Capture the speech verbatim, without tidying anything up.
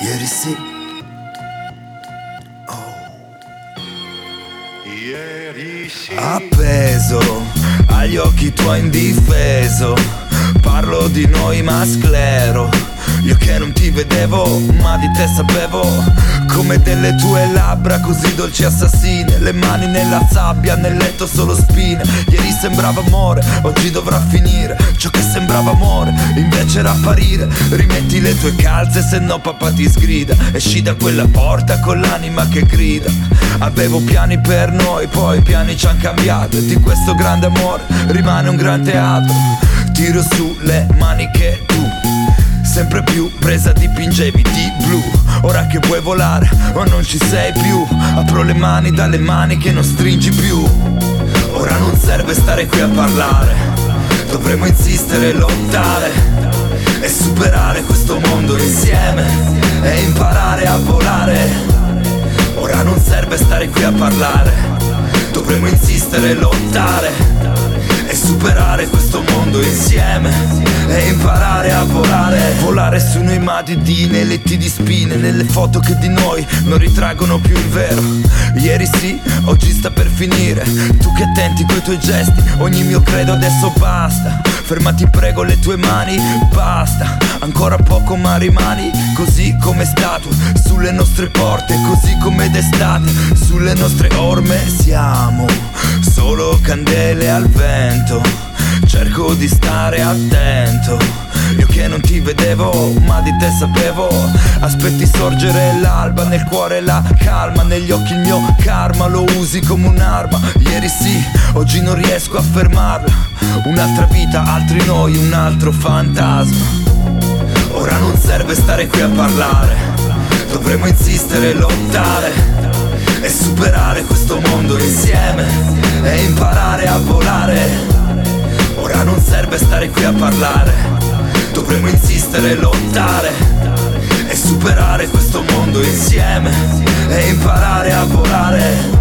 Ieri sì. Ieri sì. Appeso agli occhi tuoi indifeso, parlo di noi ma sclero. Io che non ti vedevo, ma di te sapevo. Come delle tue labbra così dolci assassine, le mani nella sabbia, nel letto solo spine. Ieri sembrava amore, oggi dovrà finire. Ciò che sembrava amore, invece era apparire. Rimetti le tue calze, se no papà ti sgrida. Esci da quella porta con l'anima che grida. Avevo piani per noi, poi i piani ci han cambiato. E di questo grande amore rimane un gran teatro. Tiro su le maniche tu, sempre più presa dipingevi di blu. Ora che vuoi volare ma non ci sei più, apro le mani dalle mani che non stringi più. Ora non serve stare qui a parlare, dovremmo insistere e lottare e superare questo mondo insieme e imparare a volare. Ora non serve stare qui a parlare, dovremmo insistere e lottare e superare questo mondo insieme e imparare a volare. Volare su noi matiti, nei letti di spine, nelle foto che di noi non ritraggono più il vero. Ieri sì, oggi sta per finire. Tu che attenti coi tuoi gesti, ogni mio credo adesso basta. Fermati prego le tue mani, basta. Ancora poco ma rimani così come statue sulle nostre porte, così come d'estate sulle nostre orme. Siamo solo candele al vento, cerco di stare attento. Io che non ti vedevo, ma di te sapevo. Aspetti sorgere l'alba, nel cuore la calma, negli occhi il mio karma, lo usi come un'arma. Ieri sì, oggi non riesco a fermarla. Un'altra vita, altri noi, un altro fantasma. Ora non serve stare qui a parlare, dovremmo insistere e lottare e superare questo mondo insieme e imparare a volare. Ora non serve stare qui a parlare, dovremmo insistere e lottare e superare questo mondo insieme e imparare a volare.